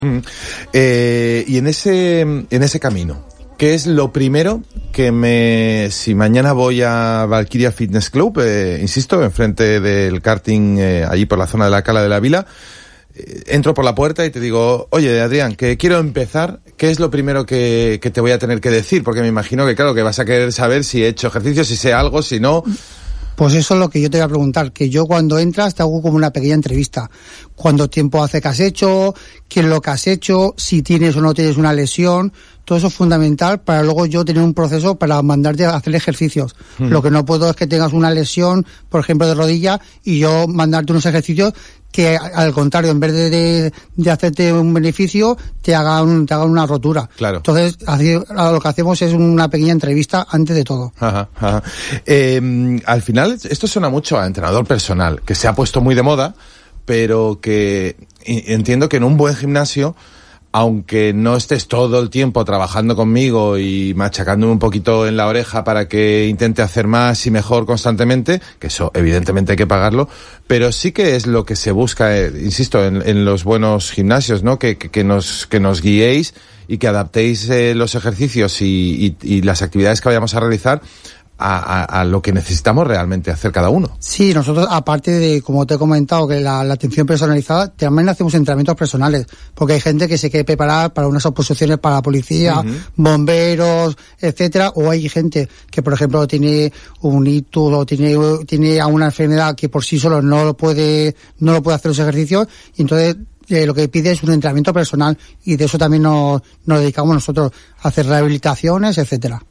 Y en ese camino, ¿qué es lo primero que si mañana voy a Valkyria Fitness Club, insisto, enfrente del karting, allí por la zona de la Cala de la Vila, entro por la puerta y te digo, oye, Adrián, que quiero empezar, ¿qué es lo primero que te voy a tener que decir? Porque me imagino que, claro, que vas a querer saber si he hecho ejercicio, si sé algo, si no. Pues eso es lo que yo te voy a preguntar, que yo cuando entras te hago como una pequeña entrevista. ¿Cuánto tiempo hace que has hecho? ¿Qué es lo que has hecho? Si tienes o no tienes una lesión. Todo eso es fundamental para luego yo tener un proceso para mandarte a hacer ejercicios. Lo que no puedo es que tengas una lesión, por ejemplo, de rodilla, y yo mandarte unos ejercicios que, al contrario, en vez de hacerte un beneficio, te hagan una rotura. Claro. Entonces, lo que hacemos es una pequeña entrevista antes de todo. Ajá. Al final, esto suena mucho a entrenador personal, que se ha puesto muy de moda, pero que entiendo que en un buen gimnasio, aunque no estés todo el tiempo trabajando conmigo y machacándome un poquito en la oreja para que intente hacer más y mejor constantemente, que eso evidentemente hay que pagarlo, pero sí que es lo que se busca, insisto, en los buenos gimnasios, ¿no? Que nos guiéis y que adaptéis los ejercicios y las actividades que vayamos a realizar a lo que necesitamos realmente hacer cada uno. Sí, nosotros, aparte de, como te he comentado, que la atención personalizada, también hacemos entrenamientos personales, porque hay gente que se quiere preparar para unas oposiciones para la policía, bomberos, etcétera, o hay gente que, por ejemplo, tiene un ictus o tiene una enfermedad que por sí solo no lo puede hacer los ejercicios, y entonces lo que pide es un entrenamiento personal, y de eso también nos dedicamos nosotros a hacer rehabilitaciones, etcétera.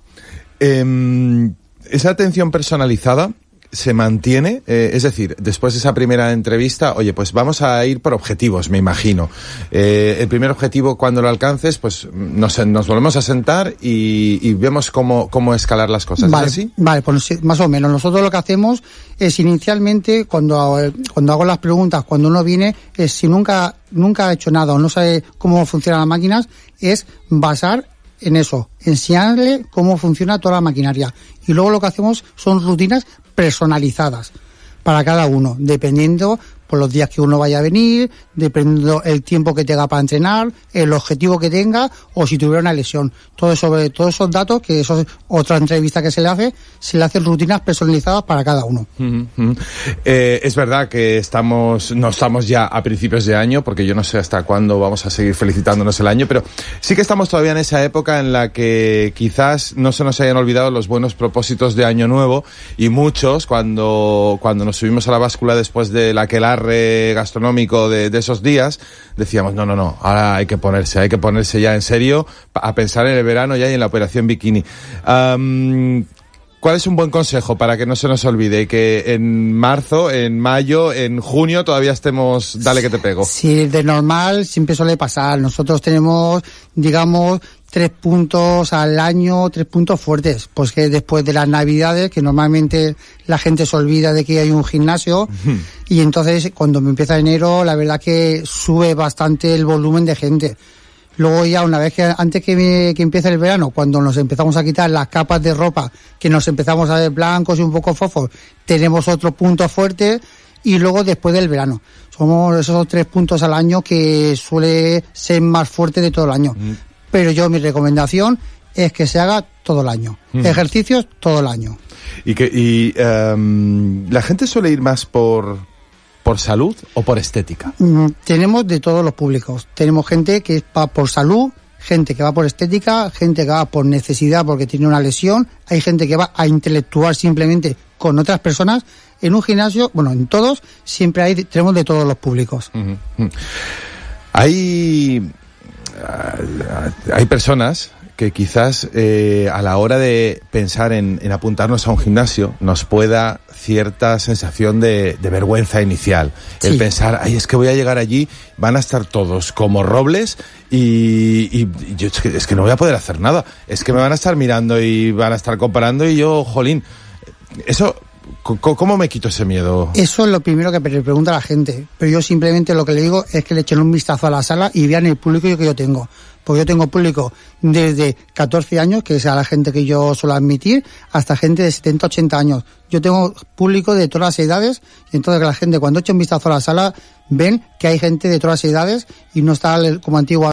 Esa atención personalizada se mantiene, es decir, después de esa primera entrevista, oye, pues vamos a ir por objetivos, me imagino. El primer objetivo, cuando lo alcances, pues nos volvemos a sentar y vemos cómo escalar las cosas. Vale, ¿es así? Vale, pues más o menos. Nosotros lo que hacemos es inicialmente, cuando hago las preguntas, cuando uno viene, es si nunca ha hecho nada o no sabe cómo funcionan las máquinas, es basar en eso, enseñarle cómo funciona toda la maquinaria. Y luego lo que hacemos son rutinas personalizadas para cada uno, dependiendo por los días que uno vaya a venir, dependiendo el tiempo que tenga para entrenar, el objetivo que tenga, o si tuviera una lesión. Todo sobre todos esos datos, que eso es otra entrevista que se le hacen rutinas personalizadas para cada uno. Es verdad que no estamos ya a principios de año, porque yo no sé hasta cuándo vamos a seguir felicitándonos el año, pero sí que estamos todavía en esa época en la que quizás no se nos hayan olvidado los buenos propósitos de año nuevo, y muchos, cuando nos subimos a la báscula después del aquelarre gastronómico de esos días, decíamos, no, ahora hay que ponerse ya en serio a pensar en el verano ya y en la operación bikini. ¿Cuál es un buen consejo para que no se nos olvide que en marzo, en mayo, en junio todavía estemos, dale que te pego? Sí, de normal siempre suele pasar. Nosotros tenemos, digamos, 3 puntos al año, 3 puntos fuertes, pues que después de las Navidades, que normalmente la gente se olvida de que hay un gimnasio, y entonces cuando me empieza enero, la verdad que sube bastante el volumen de gente. Luego ya una vez antes que empiece el verano, cuando nos empezamos a quitar las capas de ropa, que nos empezamos a ver blancos y un poco fofos, tenemos otro punto fuerte, y luego después del verano. Somos esos 3 puntos al año que suele ser más fuerte de todo el año. Pero mi recomendación es que se haga todo el año. Ejercicios todo el año. Y la gente suele ir más por salud o por estética. Tenemos de todos los públicos. Tenemos gente que va por salud, gente que va por estética, gente que va por necesidad porque tiene una lesión, hay gente que va a intelectuar simplemente con otras personas. En un gimnasio, en todos, siempre tenemos de todos los públicos. Hay personas que quizás a la hora de pensar en apuntarnos a un gimnasio nos pueda cierta sensación de vergüenza inicial. Sí. El pensar, es que voy a llegar allí, van a estar todos como robles y yo es que no voy a poder hacer nada. Es que me van a estar mirando y van a estar comparando y yo, jolín, eso... ¿Cómo me quito ese miedo? Eso es lo primero que le pregunta a la gente. Pero yo simplemente lo que le digo es que le echen un vistazo a la sala y vean el público que yo tengo. Porque yo tengo público desde 14 años, que es a la gente que yo suelo admitir, hasta gente de 70, 80 años. Yo tengo público de todas las edades, y entonces la gente cuando eche un vistazo a la sala ven que hay gente de todas las edades y no está como antiguamente.